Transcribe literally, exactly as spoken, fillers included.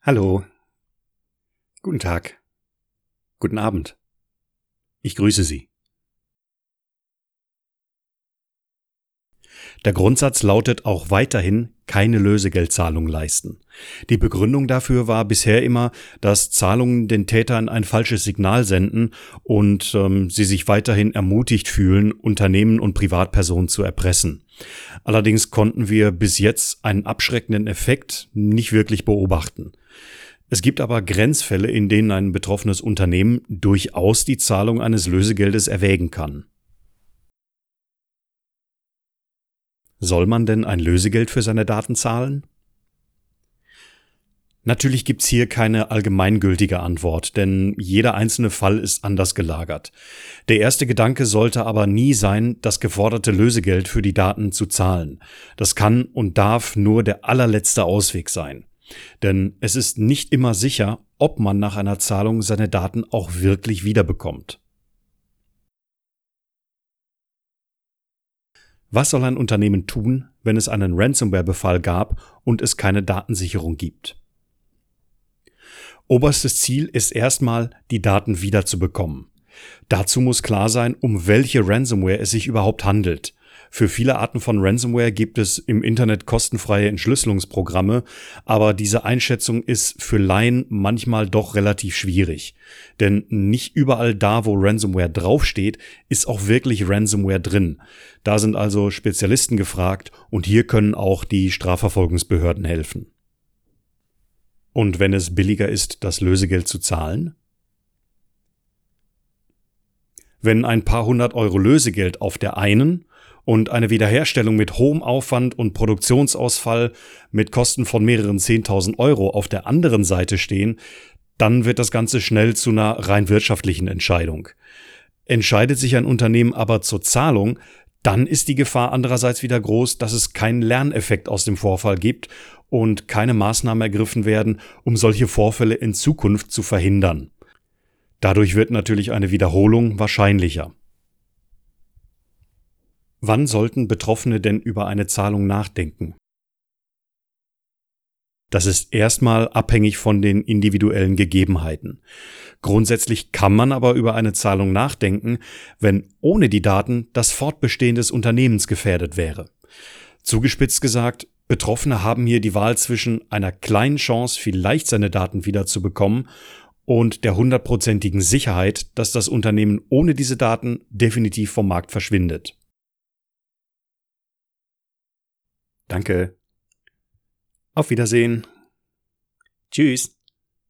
Hallo, guten Tag, guten Abend. Ich grüße Sie. Der Grundsatz lautet auch weiterhin keine Lösegeldzahlung leisten. Die Begründung dafür war bisher immer, dass Zahlungen den Tätern ein falsches Signal senden und ähm, sie sich weiterhin ermutigt fühlen, Unternehmen und Privatpersonen zu erpressen. Allerdings konnten wir bis jetzt einen abschreckenden Effekt nicht wirklich beobachten. Es gibt aber Grenzfälle, in denen ein betroffenes Unternehmen durchaus die Zahlung eines Lösegeldes erwägen kann. Soll man denn ein Lösegeld für seine Daten zahlen? Natürlich gibt's hier keine allgemeingültige Antwort, denn jeder einzelne Fall ist anders gelagert. Der erste Gedanke sollte aber nie sein, das geforderte Lösegeld für die Daten zu zahlen. Das kann und darf nur der allerletzte Ausweg sein. Denn es ist nicht immer sicher, ob man nach einer Zahlung seine Daten auch wirklich wiederbekommt. Was soll ein Unternehmen tun, wenn es einen Ransomware-Befall gab und es keine Datensicherung gibt? Oberstes Ziel ist erstmal, die Daten wiederzubekommen. Dazu muss klar sein, um welche Ransomware es sich überhaupt handelt. Für viele Arten von Ransomware gibt es im Internet kostenfreie Entschlüsselungsprogramme, aber diese Einschätzung ist für Laien manchmal doch relativ schwierig. Denn nicht überall da, wo Ransomware draufsteht, ist auch wirklich Ransomware drin. Da sind also Spezialisten gefragt und hier können auch die Strafverfolgungsbehörden helfen. Und wenn es billiger ist, das Lösegeld zu zahlen? Wenn ein paar hundert Euro Lösegeld auf der einen und eine Wiederherstellung mit hohem Aufwand und Produktionsausfall mit Kosten von mehreren zehntausend Euro auf der anderen Seite stehen, dann wird das Ganze schnell zu einer rein wirtschaftlichen Entscheidung. Entscheidet sich ein Unternehmen aber zur Zahlung, dann ist die Gefahr andererseits wieder groß, dass es keinen Lerneffekt aus dem Vorfall gibt und keine Maßnahmen ergriffen werden, um solche Vorfälle in Zukunft zu verhindern. Dadurch wird natürlich eine Wiederholung wahrscheinlicher. Wann sollten Betroffene denn über eine Zahlung nachdenken? Das ist erstmal abhängig von den individuellen Gegebenheiten. Grundsätzlich kann man aber über eine Zahlung nachdenken, wenn ohne die Daten das Fortbestehen des Unternehmens gefährdet wäre. Zugespitzt gesagt, Betroffene haben hier die Wahl zwischen einer kleinen Chance, vielleicht seine Daten wiederzubekommen, und der hundertprozentigen Sicherheit, dass das Unternehmen ohne diese Daten definitiv vom Markt verschwindet. Danke. Auf Wiedersehen. Tschüss.